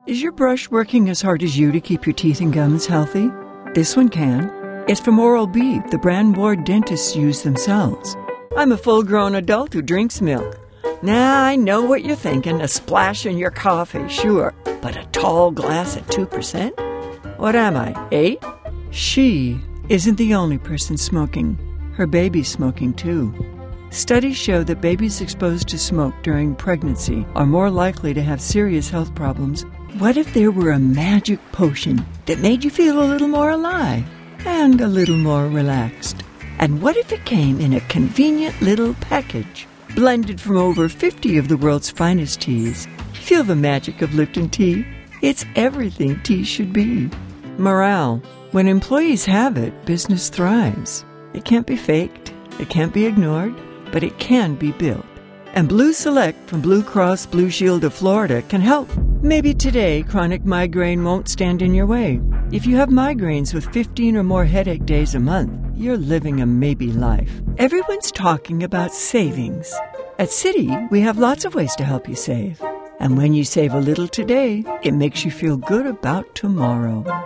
Is your brush working as hard as you to keep your teeth and gums healthy? This one can. It's from Oral-B, the brand Ward dentists use themselves. I'm a full-grown adult who drinks milk. Now, I know what you're thinking, a splash in your coffee, sure. But a tall glass at 2%? What am I, 8? She isn't the only person smoking. Her baby's smoking too. Studies show that babies exposed to smoke during pregnancy are more likely to have serious health problems. What if there were a magic potion that made you feel a little more alive and a little more relaxed? And what if it came in a convenient little package, blended from over 50 of the world's finest teas? Feel the magic of Lipton tea. It's everything tea should be. Morale. When employees have it, business thrives. It can't be faked, it can't be ignored, but it can be built. And Blue Select from Blue Cross Blue Shield of Florida can help. Maybe today chronic migraine won't stand in your way. If you have migraines with 15 or more headache days a month, you're living a maybe life. Everyone's talking about savings. At Citi, we have lots of ways to help you save. And when you save a little today, it makes you feel good about tomorrow.